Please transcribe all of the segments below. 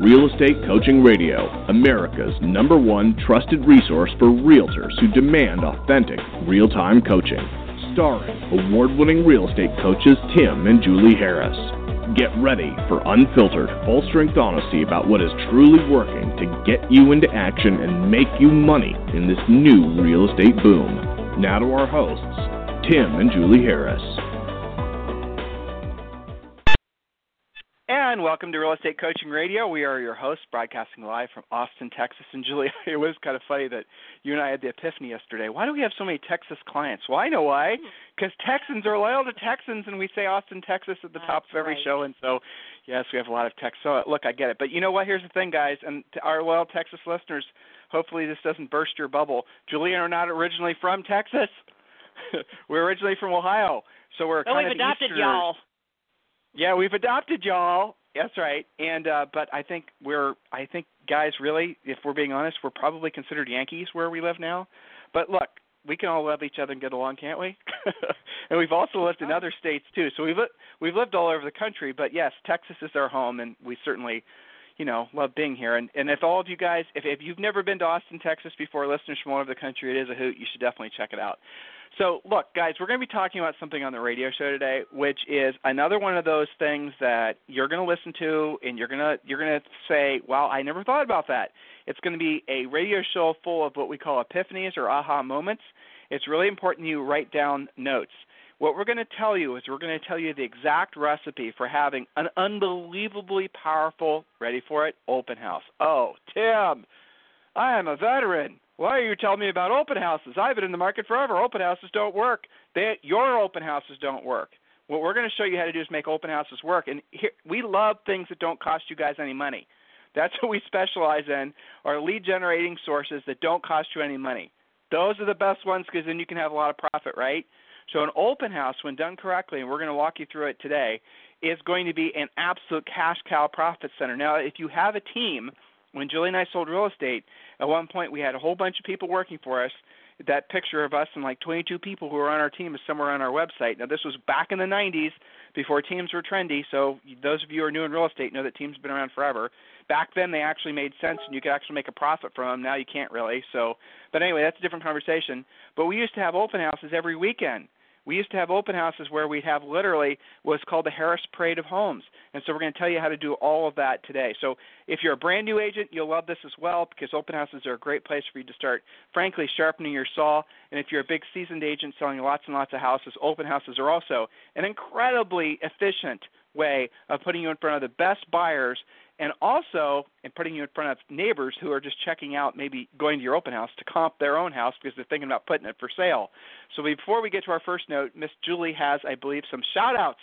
Real Estate Coaching Radio, America's #1 trusted resource for realtors who demand authentic, real-time coaching. Starring award-winning real estate coaches Tim and Julie Harris. Get ready for unfiltered, full-strength honesty about what is truly working to get you into action and make you money in this new real estate boom. Now to our hosts, Tim and Julie Harris. And welcome to Real Estate Coaching Radio. We are your hosts, broadcasting live from Austin, Texas. And Julie, it was kind of funny that you and I had the epiphany yesterday. Why do we have so many Texas clients? Well, I know why. Because Texans are loyal to Texans, and we say Austin, Texas at the top of every show. And so, yes, we have a lot of Texas. So, look, I get it. But you know what? Here's the thing, guys. And to our loyal Texas listeners, hopefully this doesn't burst your bubble. Julie and I are not originally from Texas. We're originally from Ohio. So we're kind of we've adopted Easterners. y'all. Yeah, we've adopted y'all. That's right. And but I think guys, really, if we're being honest, we're probably considered Yankees where we live now. But look, we can all love each other and get along, can't we? And we've also lived in other states too. So we've lived all over the country. But yes, Texas is our home, and we certainly, love being here. And if all of you guys, if you've never been to Austin, Texas before, listeners from all over the country, it is a hoot. You should definitely check it out. So, look, guys, we're going to be talking about something on the radio show today, which is another one of those things that you're going to listen to, and you're going to say, "Wow, I never thought about that." It's going to be a radio show full of what we call epiphanies or aha moments. It's really important you write down notes. What we're going to tell you is we're going to tell you the exact recipe for having an unbelievably powerful, ready for it, open house. Oh, Tim, I am a veteran. Why are you telling me about open houses? I've been in the market forever. Open houses don't work. Your open houses don't work. What we're going to show you how to do is make open houses work. And here, we love things that don't cost you guys any money. That's what we specialize in, are lead-generating sources that don't cost you any money. Those are the best ones because then you can have a lot of profit, right? So an open house, when done correctly, and we're going to walk you through it today, is going to be an absolute cash cow profit center. Now, if you have a team, when Julie and I sold real estate, at one point we had a whole bunch of people working for us. That picture of us and like 22 people who were on our team is somewhere on our website. Now, this was back in the 90s before teams were trendy, so those of you who are new in real estate know that teams have been around forever. Back then, they actually made sense, and you could actually make a profit from them. Now you can't really. But anyway, that's a different conversation. But we used to have open houses every weekend. We used to have open houses where we'd have literally what's called the Harris Parade of Homes. And so we're going to tell you how to do all of that today. So if you're a brand new agent, you'll love this as well because open houses are a great place for you to start, frankly, sharpening your saw. And if you're a big seasoned agent selling lots and lots of houses, open houses are also an incredibly efficient way of putting you in front of the best buyers and also in putting you in front of neighbors who are just checking out, maybe going to your open house to comp their own house because they're thinking about putting it for sale. So before we get to our first note, Miss Julie has, I believe, some shout-outs.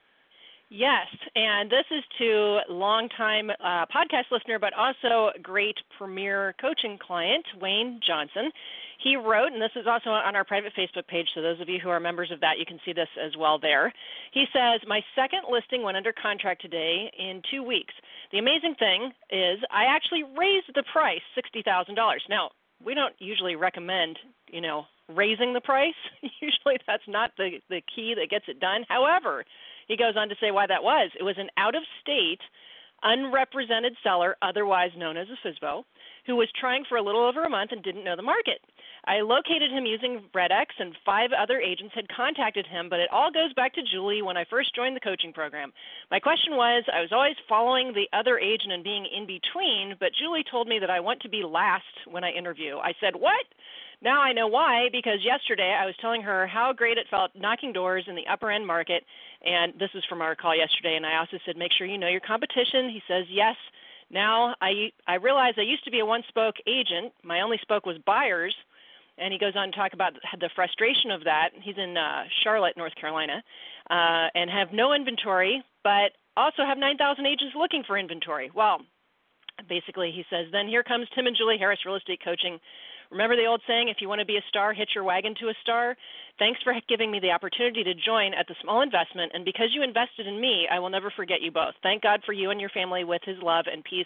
Yes, and this is to longtime podcast listener, but also great premier coaching client, Wayne Johnson. He wrote, and this is also on our private Facebook page, so those of you who are members of that, you can see this as well there. He says, my second listing went under contract today in 2 weeks. The amazing thing is I actually raised the price $60,000. Now, we don't usually recommend, raising the price. Usually that's not the key that gets it done. However, he goes on to say why that was. It was an out-of-state, unrepresented seller, otherwise known as a FSBO, who was trying for a little over a month and didn't know the market. I located him using RedX, and 5 other agents had contacted him, but it all goes back to Julie when I first joined the coaching program. My question was, I was always following the other agent and being in between, but Julie told me that I want to be last when I interview. I said, what? Now I know why, because yesterday I was telling her how great it felt knocking doors in the upper-end market, and this is from our call yesterday, and I also said, make sure you know your competition. He says, yes. Now I realize I used to be a one-spoke agent. My only spoke was buyers, and he goes on to talk about the frustration of that. He's in Charlotte, North Carolina, and have no inventory, but also have 9,000 agents looking for inventory. Well, basically he says, then here comes Tim and Julie Harris Real Estate Coaching. Remember the old saying, if you want to be a star, hitch your wagon to a star? Thanks for giving me the opportunity to join at the small investment, and because you invested in me, I will never forget you both. Thank God for you and your family with his love and peace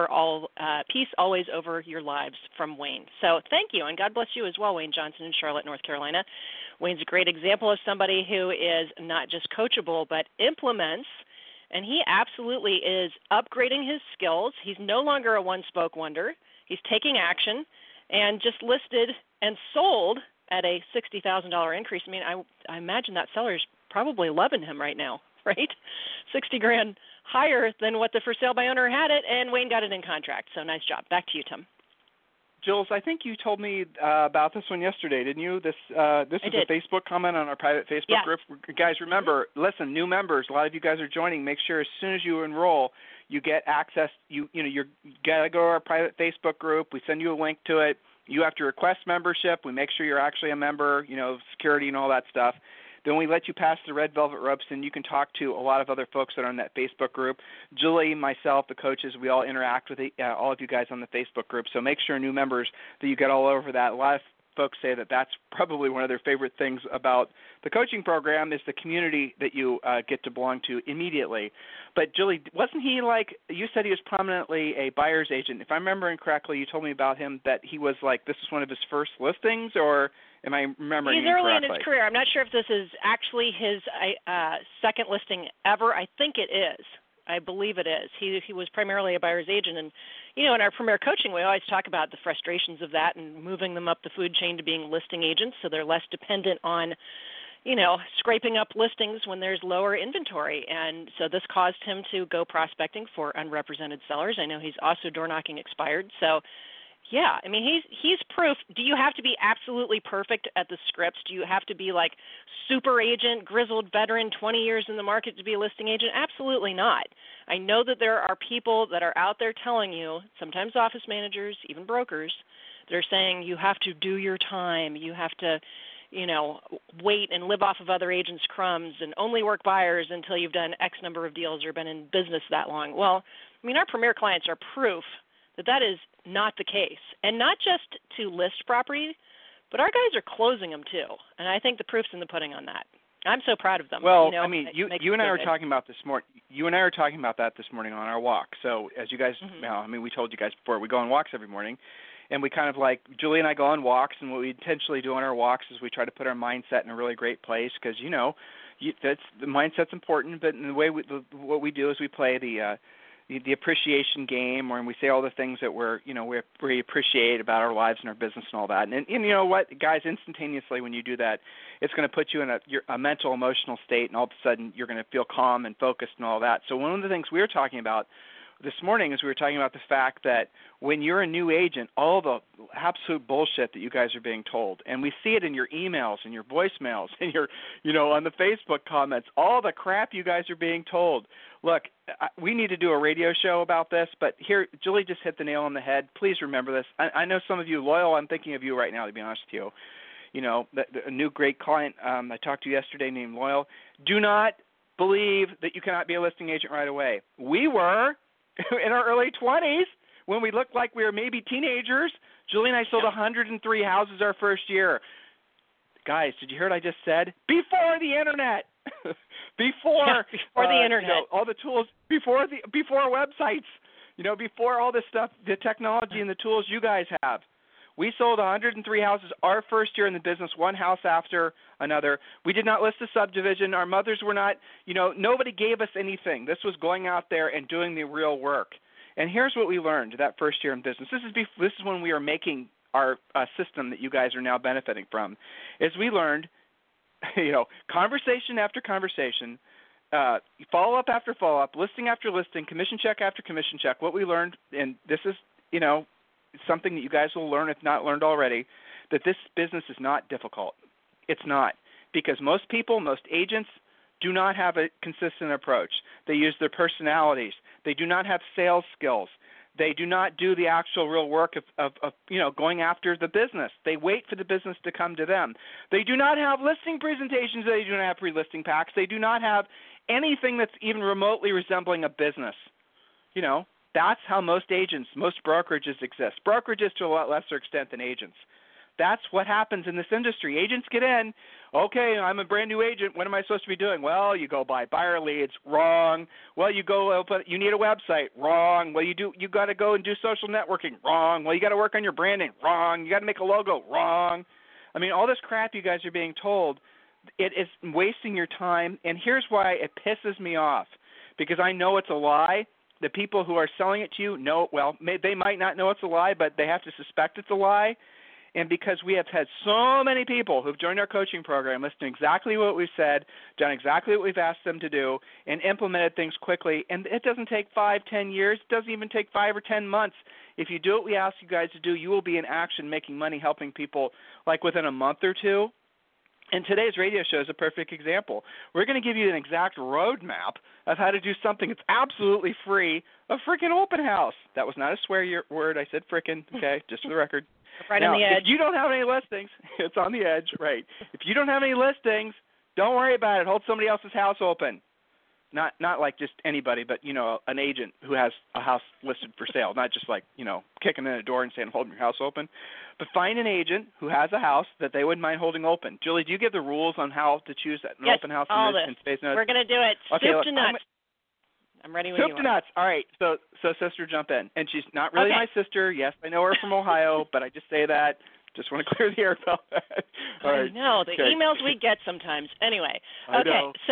always over your lives, from Wayne. So thank you, and God bless you as well, Wayne Johnson in Charlotte, North Carolina. Wayne's a great example of somebody who is not just coachable, but implements And he absolutely is upgrading his skills. He's no longer a one-spoke wonder. He's taking action and just listed and sold at a $60,000 increase. I mean, I imagine that seller's probably loving him right now, right? $60,000 higher than what the for sale by owner had it, and Wayne got it in contract. So nice job. Back to you, Tim. Jules, I think you told me about this one yesterday, didn't you? This is a Facebook comment on our private Facebook group. Guys, remember, listen, new members, a lot of you guys are joining. Make sure as soon as you enroll, you get access. You got to go to our private Facebook group. We send you a link to it. You have to request membership. We make sure you're actually a member, security and all that stuff. Then we let you pass the red velvet ropes, and you can talk to a lot of other folks that are in that Facebook group. Julie, myself, the coaches, we all interact with all of you guys on the Facebook group. So make sure new members that you get all over that. A lot of folks say that that's probably one of their favorite things about the coaching program is the community that you get to belong to immediately. But Julie, wasn't he you said he was prominently a buyer's agent. If I'm remembering correctly, you told me about him that he was this was one of his first listings, or am I remembering He's early in incorrectly? his career. I'm not sure if this is actually his second listing ever. I think it is. I believe it is. He was primarily a buyer's agent, and in our Premier Coaching, we always talk about the frustrations of that and moving them up the food chain to being listing agents, so they're less dependent on, scraping up listings when there's lower inventory. And so this caused him to go prospecting for unrepresented sellers. I know he's also door knocking expired, so. Yeah, I mean, he's proof. Do you have to be absolutely perfect at the scripts? Do you have to be super agent, grizzled veteran, 20 years in the market to be a listing agent? Absolutely not. I know that there are people that are out there telling you, sometimes office managers, even brokers, that are saying you have to do your time, you have to, wait and live off of other agents' crumbs and only work buyers until you've done X number of deals or been in business that long. Well, I mean, our Premier clients are proof that is not the case. And not just to list property, but our guys are closing them too. And I think the proof's in the pudding on that. I'm so proud of them. Well, I mean, you and I were talking about this morning. You and I were talking about that this morning on our walk. So as you guys, we told you guys before, we go on walks every morning, and we kind of Julie and I go on walks, and what we intentionally do on our walks is we try to put our mindset in a really great place because that's the mindset's important. But in the way what we do is we play the appreciation game, when we say all the things that we appreciate about our lives and our business and all that. And you know what, guys, instantaneously when you do that, it's going to put you in a mental, emotional state, and all of a sudden you're going to feel calm and focused and all that. So one of the things we were talking about this morning is we were talking about the fact that when you're a new agent, all the absolute bullshit that you guys are being told, and we see it in your emails and your voicemails and your, on the Facebook comments, all the crap you guys are being told. Look, we need to do a radio show about this, but here, Julie just hit the nail on the head. Please remember this. I know some of you, Loyal, I'm thinking of you right now, to be honest with you. A new great client I talked to yesterday named Loyal. Do not believe that you cannot be a listing agent right away. We were in our early 20s when we looked like we were maybe teenagers. Julie and I sold 103 houses our first year. Guys, did you hear what I just said? Before the internet. before the internet. All the tools, before websites, before all this stuff, the technology and the tools you guys have. We sold 103 houses our first year in the business, one house after another. We did not list a subdivision. Our mothers were not, nobody gave us anything. This was going out there and doing the real work. And here's what we learned that first year in business. This is when we are making our system that you guys are now benefiting from, is we learned, conversation after conversation, follow-up after follow-up, listing after listing, commission check after commission check. What we learned, and this is, something that you guys will learn if not learned already, that this business is not difficult. It's not, because most people, most agents do not have a consistent approach. They use their personalities. They do not have sales skills. They do not do the actual real work of going after the business. They wait for the business to come to them. They do not have listing presentations. They do not have pre-listing packs. They do not have anything that's even remotely resembling a business. That's how most agents, most brokerages exist. Brokerages to a lot lesser extent than agents. That's what happens in this industry. Agents get in, okay, I'm a brand new agent. What am I supposed to be doing? Well, you go buy buyer leads. Wrong. Well, you need a website. Wrong. Well, you got to go and do social networking. Wrong. Well, you got to work on your branding. Wrong. You got to make a logo. Wrong. I mean, all this crap you guys are being told, it is wasting your time. And here's why it pisses me off. because I know it's a lie. The people who are selling it to you know, they might not know it's a lie, but they have to suspect it's a lie. And because we have had so many people who've joined our coaching program, listened to exactly what we've said, done exactly what we've asked them to do, and implemented things quickly, and it doesn't take 5-10 years. It doesn't even take 5 or 10 months. If you do what we ask you guys to do, you will be in action making money, helping people like within a month or two. And today's radio show is a perfect example. We're going to give you an exact roadmap of how to do something that's absolutely free, a freaking open house. That was not a swear word. I said frickin', okay, just for the record. Right now, on the edge. If you don't have any listings, it's on the edge, right. If you don't have any listings, don't worry about it. Hold somebody else's house open. Not like just anybody, but, an agent who has a house listed for sale, not just like, kicking in a door and saying, hold your house open. But find an agent who has a house that they wouldn't mind holding open. Julie, do you give the rules on how to choose an open house in Space Nuts? We're going to do it soup to nuts. I'm ready when you are. Soup to nuts. All right. So sister, jump in. And she's not really my sister. Yes, I know her from Ohio, but I just say that. Just want to clear the air about that. All right. I know. The emails we get sometimes. Anyway. Okay. So,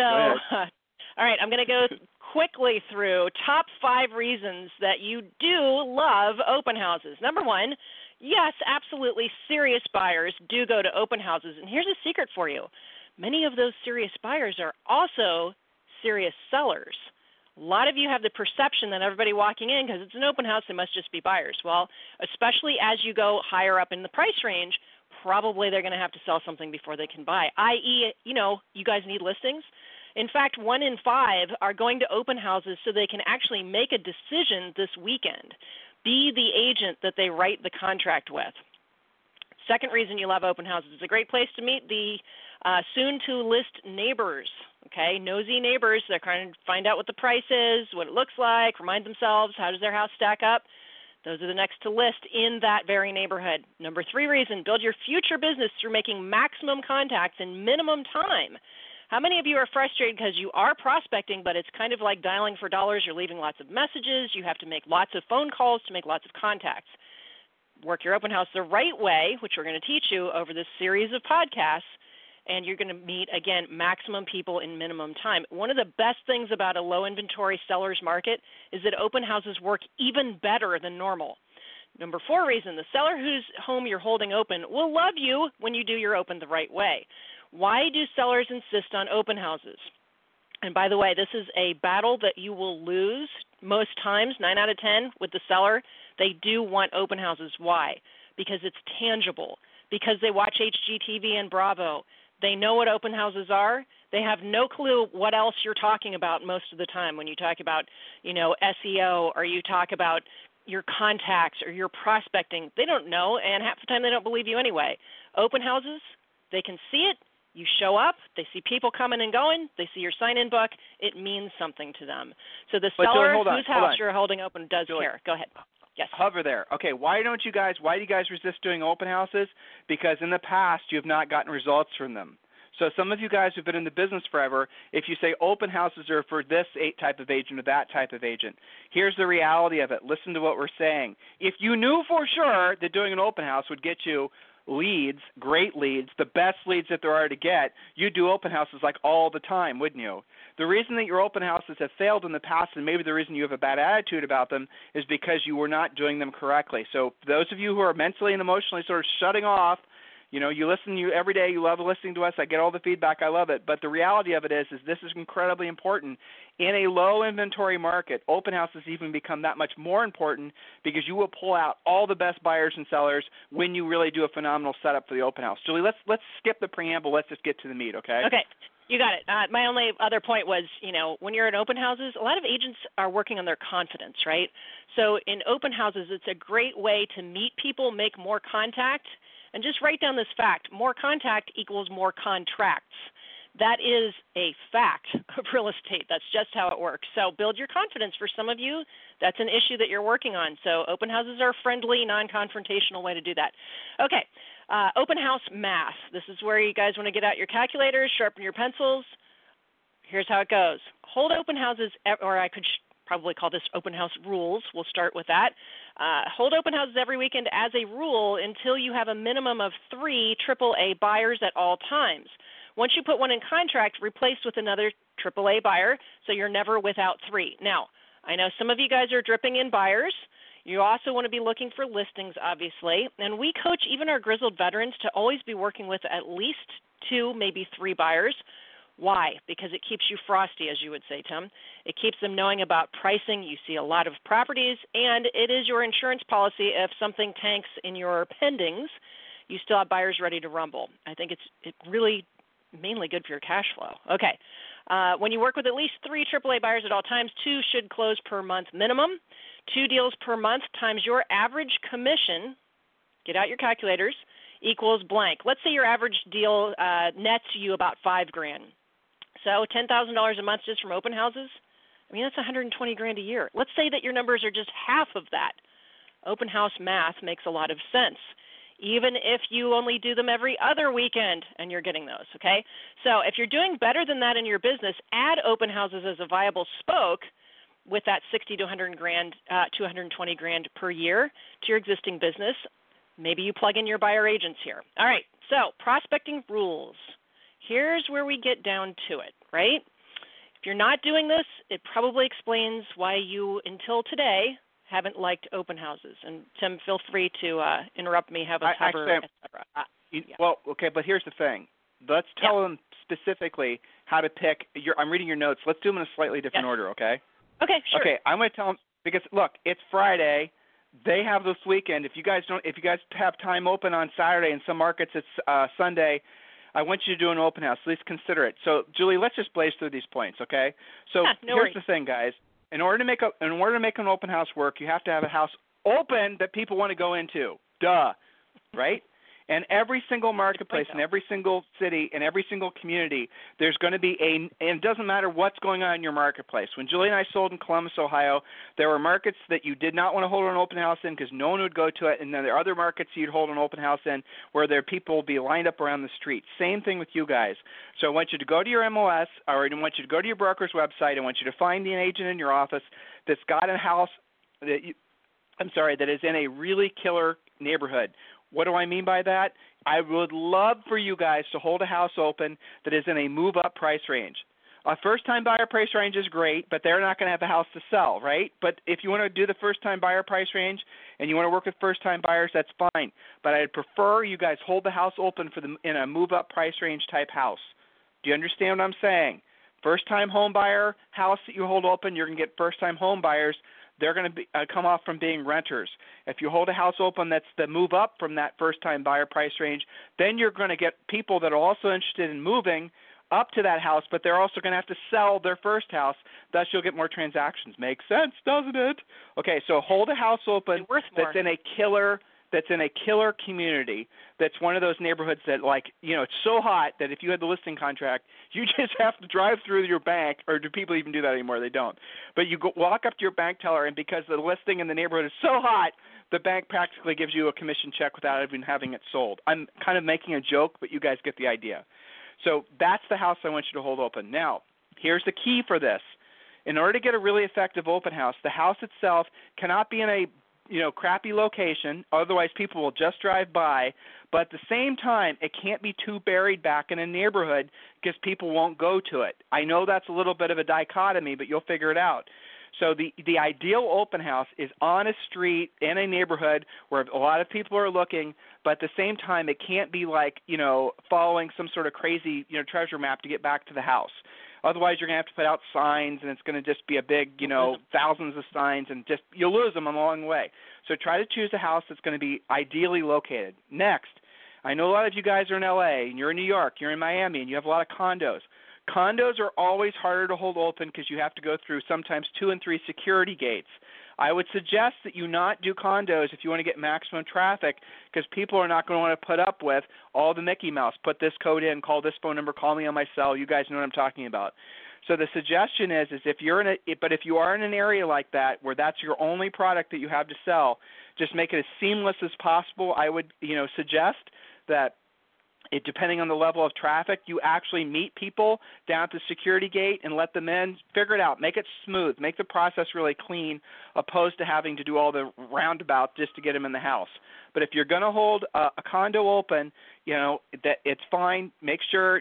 all right. I'm going to go quickly through top 5 reasons that you do love open houses. Number 1, yes, absolutely, serious buyers do go to open houses. And here's a secret for you. Many of those serious buyers are also serious sellers. A lot of you have the perception that everybody walking in, because it's an open house, they must just be buyers. Well, especially as you go higher up in the price range, probably they're going to have to sell something before they can buy, i.e., you guys need listings. In fact, 1 in 5 are going to open houses so they can actually make a decision this weekend. Be the agent that they write the contract with. Second reason you love open houses, it's a great place to meet the soon-to-list neighbors, okay, nosy neighbors. They're trying to find out what the price is, what it looks like, remind themselves, how does their house stack up. Those are the next to list in that very neighborhood. Number 3 reason, build your future business through making maximum contacts in minimum time. How many of you are frustrated because you are prospecting, but it's kind of like dialing for dollars? You're leaving lots of messages. You have to make lots of phone calls to make lots of contacts. Work your open house the right way, which we're going to teach you over this series of podcasts, and you're going to meet, again, maximum people in minimum time. One of the best things about a low-inventory seller's market is that open houses work even better than normal. Number 4 reason, the seller whose home you're holding open will love you when you do your open the right way. Why do sellers insist on open houses? And by the way, this is a battle that you will lose most times, 9 out of 10, with the seller. They do want open houses. Why? Because it's tangible. Because they watch HGTV and Bravo. They know what open houses are. They have no clue what else you're talking about most of the time when you talk about, SEO, or you talk about your contacts or your prospecting. They don't know, and half the time they don't believe you anyway. Open houses, they can see it. You show up, they see people coming and going, they see your sign-in book, it means something to them. So the seller whose house you're holding open does care. Go ahead. Yes. Hover there. Okay, why do you guys resist doing open houses? Because in the past you have not gotten results from them. So some of you guys who've been in the business forever, if you say open houses are for this type of agent or that type of agent, here's the reality of it. Listen to what we're saying. If you knew for sure that doing an open house would get you leads, great leads, the best leads that there are to get, you'd do open houses like all the time, wouldn't you? The reason that your open houses have failed in the past, and maybe the reason you have a bad attitude about them, is because you were not doing them correctly. So those of you who are mentally and emotionally sort of shutting off, you listen every day, you love listening to us, I get all the feedback, I love it. But the reality of it is this is incredibly important. In a low inventory market, open houses even become that much more important because you will pull out all the best buyers and sellers when you really do a phenomenal setup for the open house. Julie, let's skip the preamble. Let's just get to the meat, okay? Okay. You got it. My only other point was, when you're in open houses, a lot of agents are working on their confidence, right? So in open houses, it's a great way to meet people, make more contact, and just write down this fact. More contact equals more contracts. That is a fact of real estate. That's just how it works. So build your confidence. For some of you, that's an issue that you're working on. So open houses are a friendly, non-confrontational way to do that. Okay, open house math. This is where you guys want to get out your calculators, sharpen your pencils. Here's how it goes. Hold open houses, or I could probably call this open house rules. We'll start with that. Hold open houses every weekend as a rule until you have a minimum of 3 AAA buyers at all times. Once you put one in contract, replace with another AAA buyer, so you're never without 3. Now, I know some of you guys are dripping in buyers. You also want to be looking for listings, obviously. And we coach even our grizzled veterans to always be working with at least 2, maybe 3 buyers. Why? Because it keeps you frosty, as you would say, Tim. It keeps them knowing about pricing. You see a lot of properties, and it is your insurance policy. If something tanks in your pendings, you still have buyers ready to rumble. I think it's really mainly good for your cash flow. Okay. When you work with at least 3 AAA buyers at all times, 2 should close per month minimum. 2 deals per month times your average commission, get out your calculators, equals blank. Let's say your average deal nets you about $5,000. So $10,000 a month just from open houses, I mean, that's $120,000 a year. Let's say that your numbers are just half of that. Open house math makes a lot of sense, even if you only do them every other weekend and you're getting those, okay? So if you're doing better than that in your business, add open houses as a viable spoke with that $60,000 to $120,000 per year to your existing business. Maybe you plug in your buyer agents here. All right, so prospecting rules. Here's where we get down to it, right? If you're not doing this, it probably explains why you, until today, haven't liked open houses. And Tim, feel free to interrupt me, have a cover, et cetera. Well, okay, but here's the thing. Let's tell them specifically how to pick. I'm reading your notes. Let's do them in a slightly different order, okay? Okay, sure. Okay, I'm going to tell them because look, it's Friday. They have this weekend. If you guys have time open on Saturday, in some markets it's Sunday, I want you to do an open house. At least consider it. So, Julie, let's just blaze through these points, okay? So here's the thing, guys. In order to make an open house work, you have to have a house open that people want to go into. Duh, right? And every single marketplace in every single city in every single community, there's going to be and it doesn't matter what's going on in your marketplace. When Julie and I sold in Columbus, Ohio, there were markets that you did not want to hold an open house in because no one would go to it, and then there are other markets you'd hold an open house in where there people will be lined up around the street. Same thing with you guys. So I want you to go to your MLS, or I want you to go to your broker's website. I want you to find an agent in your office that's got a house that is in a really killer neighborhood. What do I mean by that? I would love for you guys to hold a house open that is in a move-up price range. A first-time buyer price range is great, but they're not going to have a house to sell, right? But if you want to do the first-time buyer price range and you want to work with first-time buyers, that's fine. But I'd prefer you guys hold the house open in a move-up price range type house. Do you understand what I'm saying? First-time home buyer house that you hold open, you're going to get first-time home buyers. They're going to come off from being renters. If you hold a house open that's the move up from that first-time buyer price range, then you're going to get people that are also interested in moving up to that house, but they're also going to have to sell their first house. Thus, you'll get more transactions. Makes sense, doesn't it? Okay, so hold a house open that's in a killer community, that's one of those neighborhoods that, like, it's so hot that if you had the listing contract, you just have to drive through your bank, or do people even do that anymore? They don't. But you walk up to your bank teller, and because the listing in the neighborhood is so hot, the bank practically gives you a commission check without even having it sold. I'm kind of making a joke, but you guys get the idea. So that's the house I want you to hold open. Now, here's the key for this. In order to get a really effective open house, the house itself cannot be in a crappy location, otherwise people will just drive by. But at the same time, it can't be too buried back in a neighborhood because people won't go to it. I know that's a little bit of a dichotomy, but you'll figure it out. So the ideal open house is on a street in a neighborhood where a lot of people are looking, but at the same time, it can't be like, following some sort of crazy, treasure map to get back to the house. Otherwise, you're going to have to put out signs, and it's going to just be a big, thousands of signs, and you'll lose them along the way. So try to choose a house that's going to be ideally located. Next, I know a lot of you guys are in L.A., and you're in New York, you're in Miami, and you have a lot of condos. Condos are always harder to hold open because you have to go through sometimes 2 and 3 security gates. I would suggest that you not do condos if you want to get maximum traffic, because people are not going to want to put up with all the Mickey Mouse. Put this code in, call this phone number, call me on my cell. You guys know what I'm talking about. So the suggestion is if you are in an area like that where that's your only product that you have to sell, just make it as seamless as possible. I would suggest that depending on the level of traffic, you actually meet people down at the security gate and let them in. Figure it out. Make it smooth. Make the process really clean, opposed to having to do all the roundabout just to get them in the house. But if you're going to hold a condo open, that it's fine. Make sure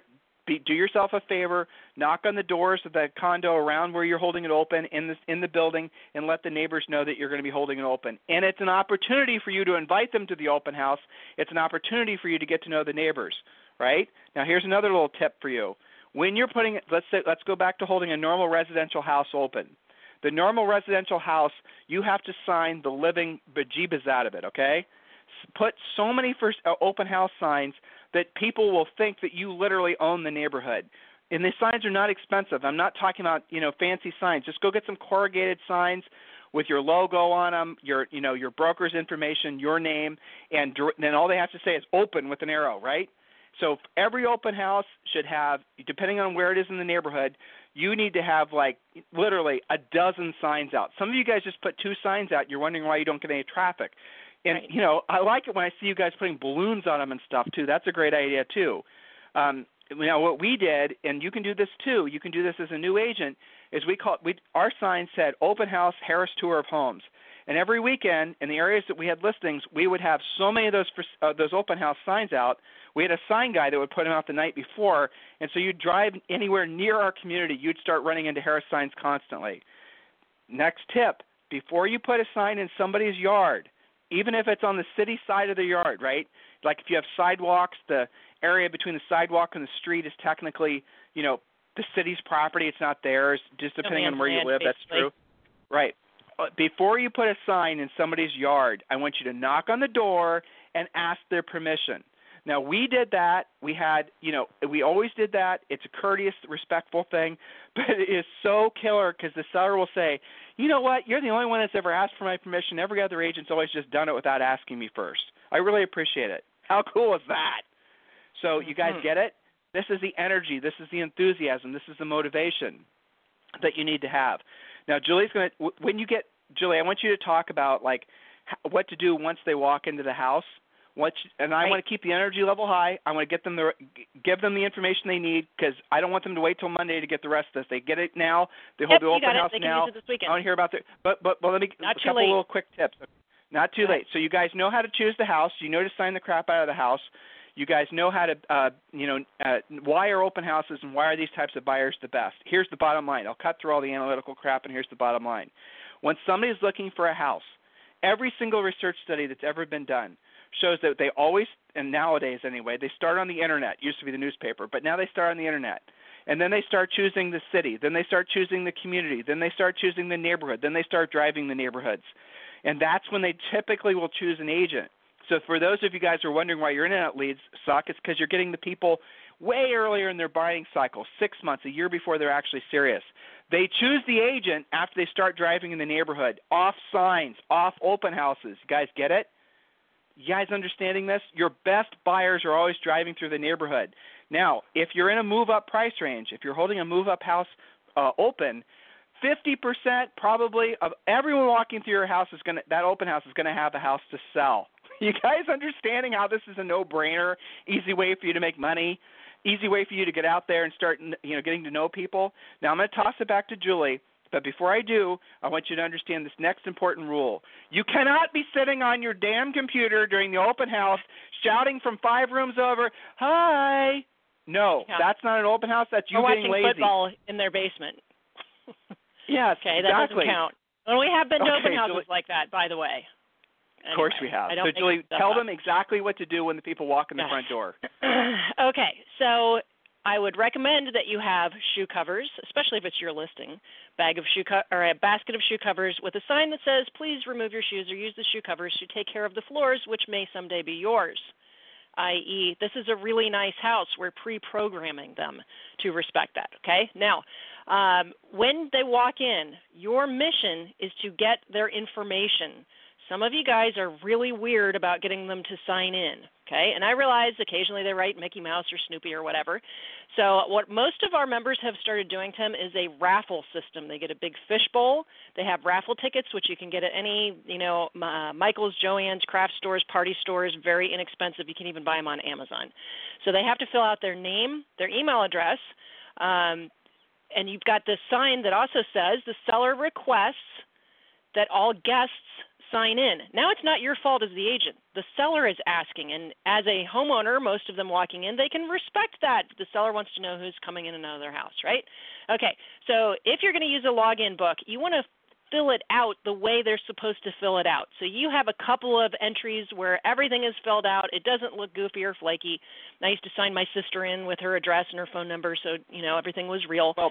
do yourself a favor, knock on the doors of the condo around where you're holding it open in the building, and let the neighbors know that you're going to be holding it open. And it's an opportunity for you to invite them to the open house. It's an opportunity for you to get to know the neighbors, right? Now, here's another little tip for you. When you're putting, let's go back to holding a normal residential house open. The normal residential house, you have to sign the living bejeebas out of it, okay? Put so many open house signs that people will think that you literally own the neighborhood. And the signs are not expensive. I'm not talking about, fancy signs. Just go get some corrugated signs with your logo on them, your broker's information, your name, and then all they have to say is open with an arrow, right? So every open house should have, depending on where it is in the neighborhood, you need to have like literally a dozen signs out. Some of you guys just put 2 signs out. You're wondering why you don't get any traffic. And, I like it when I see you guys putting balloons on them and stuff, too. That's a great idea, too. What we did, and you can do this, too, you can do this as a new agent, is our sign said, Open House Harris Tour of Homes. And every weekend, in the areas that we had listings, we would have so many of those open house signs out. We had a sign guy that would put them out the night before. And so you'd drive anywhere near our community, you'd start running into Harris signs constantly. Next tip, before you put a sign in somebody's yard, even if it's on the city side of the yard, right? Like if you have sidewalks, the area between the sidewalk and the street is technically, the city's property. It's not theirs, just depending on where you live. That's true. Right. Before you put a sign in somebody's yard, I want you to knock on the door and ask their permission. Now, we did that. We always did that. It's a courteous, respectful thing, but it is so killer because the seller will say, you know what, you're the only one that's ever asked for my permission. Every other agent's always just done it without asking me first. I really appreciate it. How cool is that? So you guys get it? This is the energy. This is the enthusiasm. This is the motivation that you need to have. Now, Julie's going to – Julie, I want you to talk about, like, what to do once they walk into the house. I want to keep the energy level high. I want to give them the information they need because I don't want them to wait till Monday to get the rest of this. They get it now. They hold the open house now. Can use it this weekend. I want to hear about but let me Not a couple late. little quick tips. Not too late. So you guys know how to choose the house. You know to sign the crap out of the house. You guys know how to why are open houses and why are these types of buyers the best. Here's the bottom line. I'll cut through all the analytical crap, and here's the bottom line. When somebody is looking for a house, every single research study that's ever been done shows that they always, and nowadays anyway, they start on the Internet. It used to be the newspaper, but now they start on the Internet. And then they start choosing the city. Then they start choosing the community. Then they start choosing the neighborhood. Then they start driving the neighborhoods. And that's when they typically will choose an agent. So for those of you guys who are wondering why your Internet leads suck, it's because you're getting the people way earlier in their buying cycle, 6 months, a year before they're actually serious. They choose the agent after they start driving in the neighborhood, off signs, off open houses. You guys get it? You guys understanding this? Your best buyers are always driving through the neighborhood. Now, if you're in a move-up price range, if you're holding a move-up house open, 50% probably of everyone walking through your house that open house is going to have a house to sell. You guys understanding how this is a no-brainer, easy way for you to make money, easy way for you to get out there and start, getting to know people? Now, I'm going to toss it back to Julie. But before I do, I want you to understand this next important rule. You cannot be sitting on your damn computer during the open house shouting from 5 rooms over, hi. No, That's not an open house. That's you being lazy. Or watching football in their basement. Yes, okay, exactly. That doesn't count. And we have been to open houses Julie, like that, by the way. Anyway, of course we have. So, Julie, tell them exactly what to do when the people walk in the front door. Okay, so I would recommend that you have shoe covers, especially if it's your listing, or a basket of shoe covers with a sign that says, please remove your shoes or use the shoe covers to take care of the floors, which may someday be yours, i.e., this is a really nice house. We're pre-programming them to respect that, okay? Now, when they walk in, your mission is to get their information. Some of you guys are really weird about getting them to sign in, okay? And I realize occasionally they write Mickey Mouse or Snoopy or whatever. So what most of our members have started doing, Tim, is a raffle system. They get a big fishbowl. They have raffle tickets, which you can get at any, Michael's, Joann's, craft stores, party stores, very inexpensive. You can even buy them on Amazon. So they have to fill out their name, their email address, and you've got this sign that also says the seller requests that all guests sign in. Now it's not your fault as the agent. The seller is asking, and as a homeowner, most of them walking in, they can respect that. The seller wants to know who's coming in and out of their house, right? Okay, so if you're going to use a login book, you want to fill it out the way they're supposed to fill it out. So you have a couple of entries where everything is filled out. It doesn't look goofy or flaky. I used to sign my sister in with her address and her phone number, so everything was real. Well,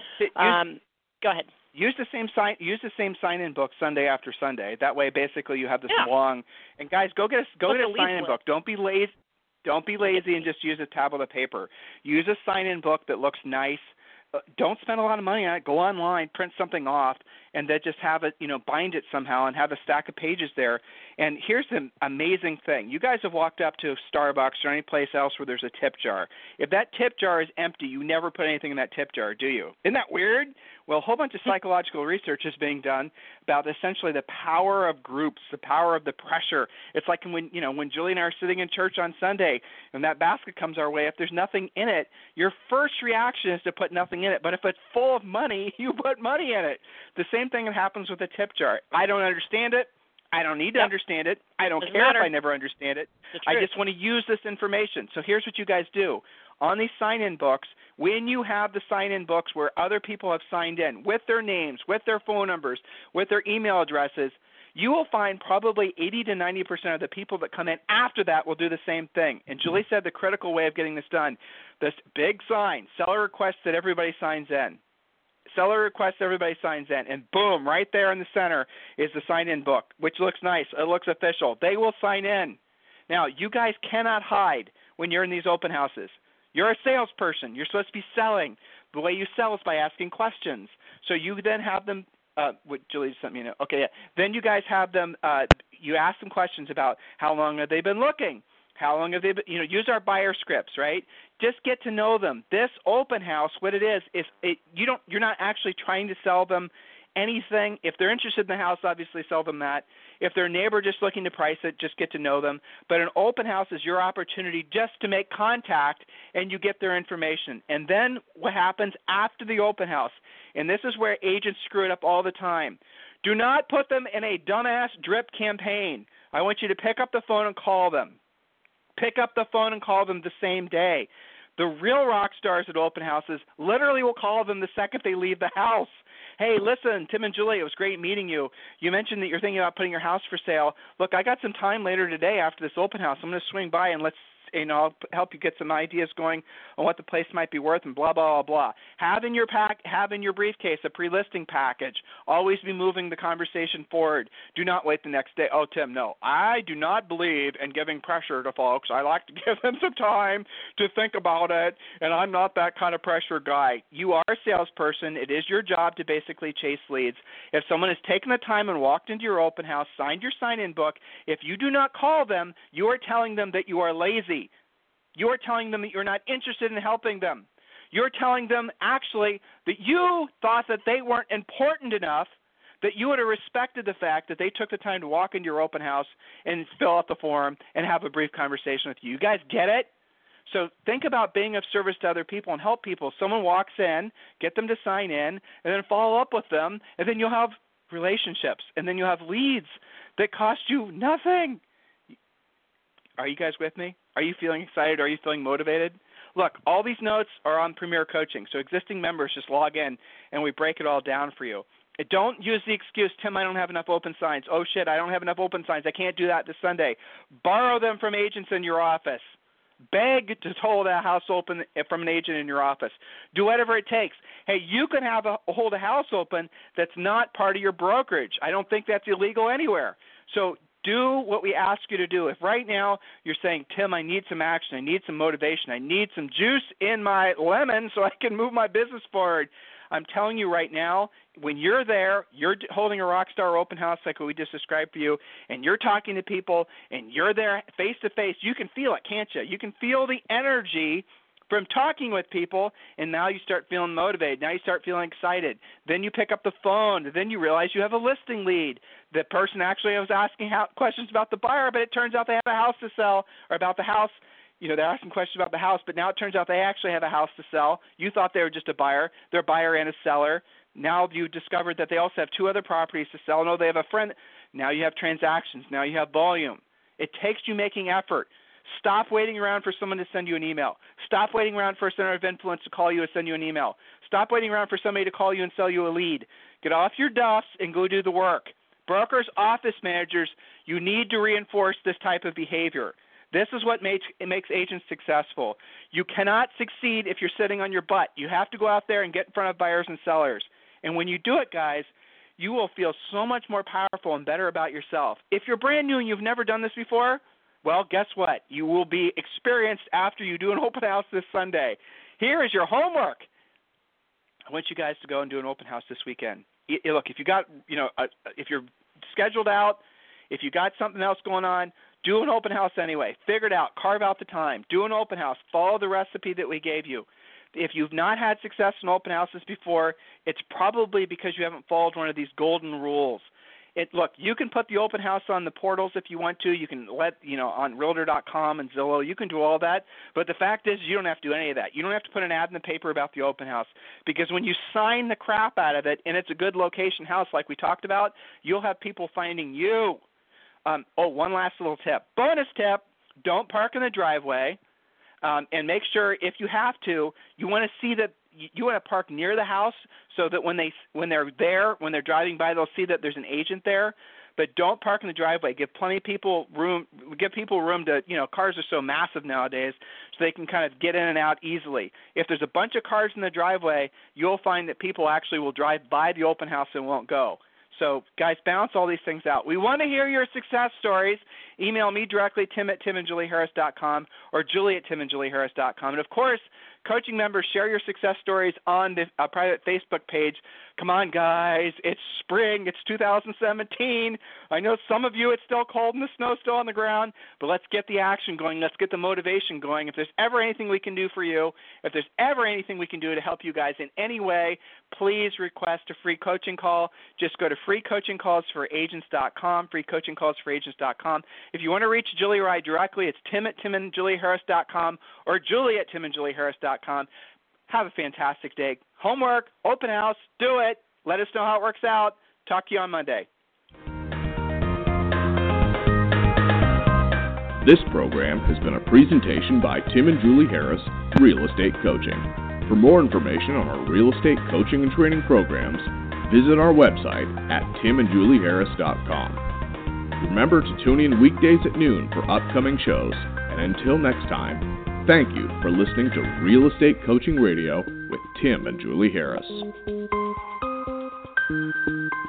go ahead. Use the same sign-in book Sunday after Sunday. That way, basically, you have this long. And guys, go get a sign-in book. Don't be lazy. Don't be lazy and just use a tablet of paper. Use a sign-in book that looks nice. Don't spend a lot of money on it. Go online, print something off, and then just have it, bind it somehow and have a stack of pages there. And here's the amazing thing. You guys have walked up to Starbucks or any place else where there's a tip jar. If that tip jar is empty, you never put anything in that tip jar, do you? Isn't that weird? Well, a whole bunch of psychological research is being done about essentially the power of groups, the power of the pressure. It's like when Julie and I are sitting in church on Sunday and that basket comes our way, if there's nothing in it, your first reaction is to put nothing in it. But if it's full of money, you put money in it. The same thing that happens with a tip jar. I don't understand it. I don't need to understand it. I don't care if I never understand it. I just want to use this information. So here's what you guys do. On these sign-in books, when you have the sign-in books where other people have signed in with their names, with their phone numbers, with their email addresses, you will find probably 80 to 90% of the people that come in after that will do the same thing. And Julie said the critical way of getting this done, this big sign, seller requests that everybody signs in. Seller requests everybody signs in, and boom, right there in the center is the sign-in book, which looks nice. It looks official. They will sign in. Now, you guys cannot hide when you're in these open houses. You're a salesperson. You're supposed to be selling. The way you sell is by asking questions. So you then have them what Julie just sent me a note. Okay, yeah. Then you guys have them, you ask them questions about how long have they been looking? How long have they been, use our buyer scripts, right? Just get to know them. This open house, what it is you're not actually trying to sell them anything. If they're interested in the house, obviously sell them that. If they're a neighbor just looking to price it, just get to know them. But an open house is your opportunity just to make contact and you get their information. And then what happens after the open house, and this is where agents screw it up all the time, do not put them in a dumbass drip campaign. I want you to pick up the phone and call them. Pick up the phone and call them the same day. The real rock stars at open houses literally will call them the second they leave the house. Hey, listen, Tim and Julie, it was great meeting you. You mentioned that you're thinking about putting your house for sale. Look, I got some time later today after this open house. I'm going to swing by and I'll help you get some ideas going on what the place might be worth and blah, blah, blah, blah. Have in your briefcase a pre-listing package. Always be moving the conversation forward. Do not wait the next day. Oh, Tim, no. I do not believe in giving pressure to folks. I like to give them some time to think about it, and I'm not that kind of pressure guy. You are a salesperson. It is your job to basically chase leads. If someone has taken the time and walked into your open house, signed your sign-in book, if you do not call them, you are telling them that you are lazy. You're telling them that you're not interested in helping them. You're telling them actually that you thought that they weren't important enough, that you would have respected the fact that they took the time to walk into your open house and fill out the form and have a brief conversation with you. You guys get it? So think about being of service to other people and help people. Someone walks in, get them to sign in, and then follow up with them, and then you'll have relationships, and then you'll have leads that cost you nothing. Are you guys with me? Are you feeling excited? Are you feeling motivated? Look, all these notes are on Premier Coaching, so existing members just log in and we break it all down for you. Don't use the excuse, Tim, I don't have enough open signs. Oh, shit, I don't have enough open signs. I can't do that this Sunday. Borrow them from agents in your office. Beg to hold a house open from an agent in your office. Do whatever it takes. Hey, you can hold a house open that's not part of your brokerage. I don't think that's illegal anywhere. So do what we ask you to do. If right now you're saying, Tim, I need some action, I need some motivation, I need some juice in my lemon so I can move my business forward, I'm telling you right now, when you're there, you're holding a Rockstar open house like what we just described for you, and you're talking to people, and you're there face-to-face, you can feel it, can't you? You can feel the energy from talking with people, and now you start feeling motivated. Now you start feeling excited. Then you pick up the phone, and then you realize you have a listing lead. The person actually was asking questions about the buyer, but it turns out they have a house to sell, or about the house. They're asking questions about the house, but now it turns out they actually have a house to sell. You thought they were just a buyer. They're a buyer and a seller. Now you discovered that they also have two other properties to sell. No, they have a friend. Now you have transactions. Now you have volume. It takes you making effort. Stop waiting around for someone to send you an email. Stop waiting around for a center of influence to call you and send you an email. Stop waiting around for somebody to call you and sell you a lead. Get off your duffs and go do the work. Brokers, office managers, you need to reinforce this type of behavior. This is what makes agents successful. You cannot succeed if you're sitting on your butt. You have to go out there and get in front of buyers and sellers. And when you do it, guys, you will feel so much more powerful and better about yourself. If you're brand new and you've never done this before, well, guess what? You will be experienced after you do an open house this Sunday. Here is your homework. I want you guys to go and do an open house this weekend. Look, if you got, if you're scheduled out, if you got something else going on, do an open house anyway. Figure it out. Carve out the time. Do an open house. Follow the recipe that we gave you. If you've not had success in open houses before, it's probably because you haven't followed one of these golden rules. Look, you can put the open house on the portals if you want to. You can on Realtor.com and Zillow. You can do all that. But the fact is, you don't have to do any of that. You don't have to put an ad in the paper about the open house, because when you sign the crap out of it and it's a good location house like we talked about, you'll have people finding you. One last little tip. Bonus tip, don't park in the driveway, and make sure, if you have to, you want to see that you want to park near the house so that when they're driving by, they'll see that there's an agent there. But don't park in the driveway. Give people room to, cars are so massive nowadays, so they can kind of get in and out easily. If there's a bunch of cars in the driveway, you'll find that people actually will drive by the open house and won't go. So, guys, balance all these things out. We want to hear your success stories. Email me directly, tim@timandjulieharris.com, or julie@timandjulieharris.com. And, of course, coaching members, share your success stories on the private Facebook page. Come on, guys. It's spring. It's 2017. I know some of you, it's still cold and the snow's still on the ground, but let's get the action going. Let's get the motivation going. If there's ever anything we can do for you, if there's ever anything we can do to help you guys in any way, please request a free coaching call. Just go to freecoachingcallsforagents.com, freecoachingcallsforagents.com. If you want to reach Julie or I directly, it's tim@timandjulieharris.com or julie@timandjulieharris.com. Have a fantastic day. Homework, open house, do it. Let us know how it works out. Talk to you on Monday. This program has been a presentation by Tim and Julie Harris, Real Estate Coaching. For more information on our real estate coaching and training programs, visit our website at timandjulieharris.com. Remember to tune in weekdays at noon for upcoming shows. And until next time, thank you for listening to Real Estate Coaching Radio with Tim and Julie Harris.